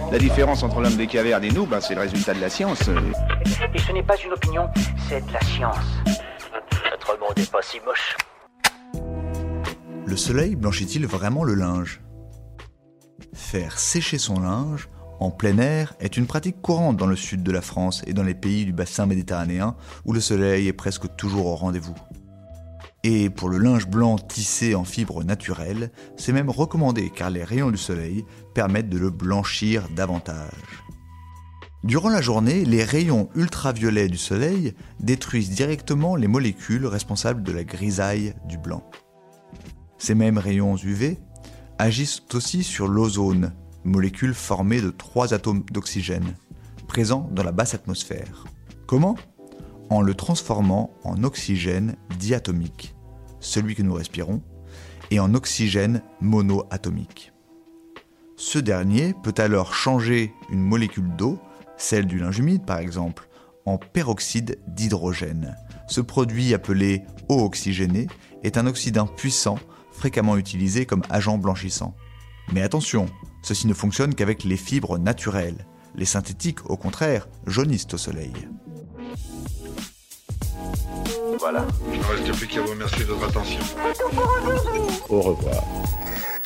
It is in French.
La différence entre l'homme des cavernes et nous, c'est le résultat de la science. Et ce n'est pas une opinion, c'est de la science. Notre monde n'est pas si moche. Le soleil blanchit-il vraiment le linge ? Faire sécher son linge en plein air est une pratique courante dans le sud de la France et dans les pays du bassin méditerranéen où le soleil est presque toujours au rendez-vous. Et pour le linge blanc tissé en fibres naturelles, c'est même recommandé car les rayons du soleil permettent de le blanchir davantage. Durant la journée, les rayons ultraviolets du soleil détruisent directement les molécules responsables de la grisaille du blanc. Ces mêmes rayons UV agissent aussi sur l'ozone, molécule formée de 3 atomes d'oxygène, présents dans la basse atmosphère. Comment ? En le transformant en oxygène diatomique, celui que nous respirons, et en oxygène monoatomique. Ce dernier peut alors changer une molécule d'eau, celle du linge humide par exemple, en peroxyde d'hydrogène. Ce produit appelé eau oxygénée est un oxydant puissant fréquemment utilisé comme agent blanchissant. Mais attention, ceci ne fonctionne qu'avec les fibres naturelles. Les synthétiques, au contraire, jaunissent au soleil. Voilà. Il ne reste plus qu'à vous remercier de votre attention. Au revoir.